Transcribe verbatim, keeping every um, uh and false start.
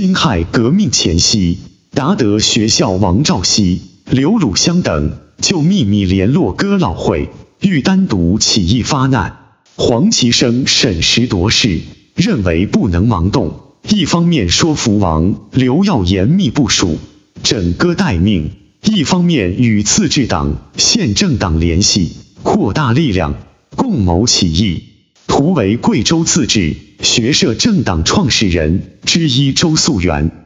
辛亥革命前夕，达德学校王兆熙、刘汝湘等就秘密联络哥老会，欲单独起义发难。黄其生审时度势，认为不能盲动，一方面说服王刘要严密部署，整戈待命，一方面与次治党、县政党联系，扩大力量，共谋起义。图为贵州自治学社政党创始人之一周素元。